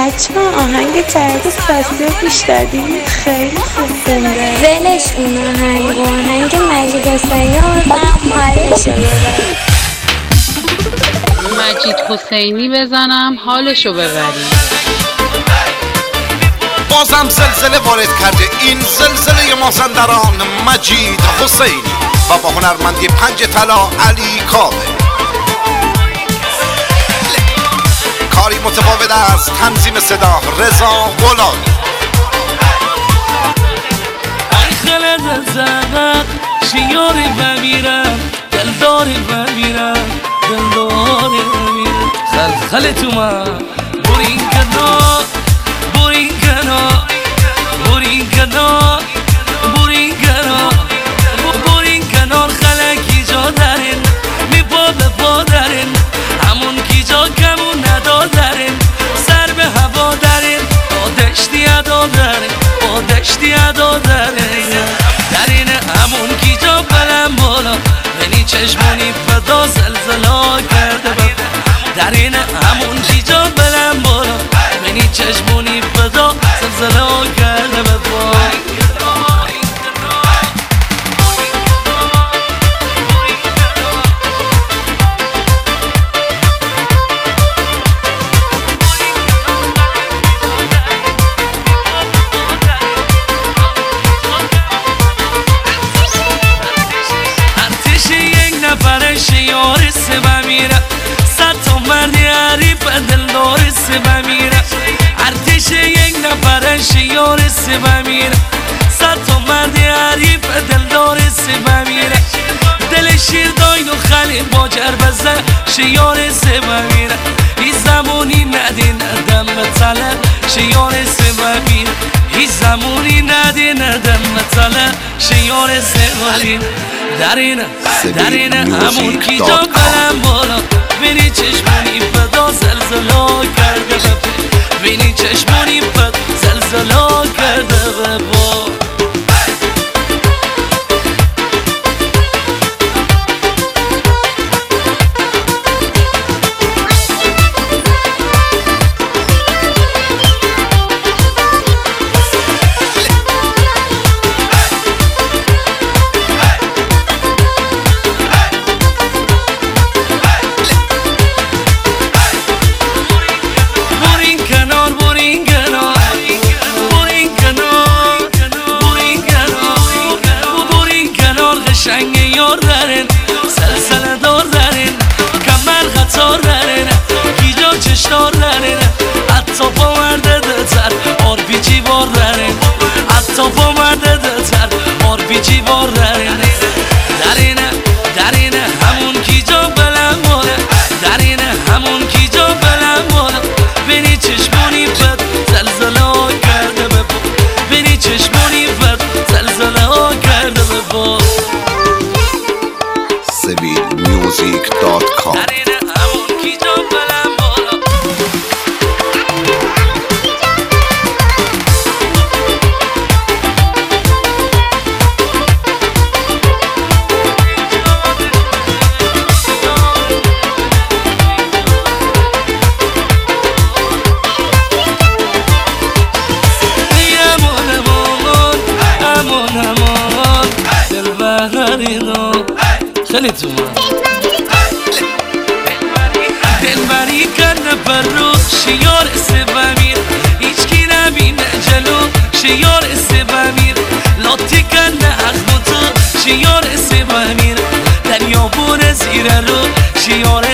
بچه آهنگ جدید ساسیو گوش دادیم؟ خیلی خوب خونده. ولش اون آهنگ مجید حسینی آوردم حالشو ببریم. مجید حسینی بزنم حالشو ببریم. بازم زلزله وارد کرده، این زلزله مازندران مجید حسینی و با هنرمندی 5 طلا علی کاوه. کاری متفاوت است، تنظیم صدا رضا غلامی. خلد زغط شیاری بمیرم، دلداری بمیرم، دلداری بمیرم. خل تو من برین کنار، برین کنار، برین کنار، برین کنار، برین کنار. خلکی جا دارین می پا به پا دارین، همون کی جا کمون ندادارین. سر به هوا دارین آدشتی ادا دارین، آدشتی ادا دارین. درین همون کی جا بلند بالا منی چشمونی فدا زلزلا کرده بپا. درین همون کی جا بلند بالا منی چشمونی فدا زلزلا کرده بپا. شیار سبا میره، صد تا مرد حریف دلدار سبا میره. ارتش یک نفر شیار سبا میره، صد تا مرد حریف دلدار سبا میره. دل شیر داین و خلی با جربزه شیار سبا میره. هیچ زمانی ندین دم طلب شیار سبا میره. هیچ زمانی ندین دم طلب شیار سبا میره. درین همون کی جا بلند بالا بینی چشمونی فدا زلزلا کرده بپا. بینی چشمونی فدا زلزلا کرده بپا. شنگ یار دارن سلسله دار دارن کمر خطار دارن گیجا چشتار دارن حتی پا مرده دتر آر بی جیوار دارن حتی پا مرده دتر آر بی جیوار دارن درین همون کی جا بلند بالا، درین همون کی جا بلند بالا بینی چشمونی فد زلزله کرده بپا. بینی چشمونی فد زلزله کرده بپا. civilmusic.com. خلي تو دلبری کنه فرو شیار سبا میر، هیچ کی نبینه جلو شیار سبا میر. لاتی کنه اخمتو شیار سبا میر، دریا بور زیره رو شیار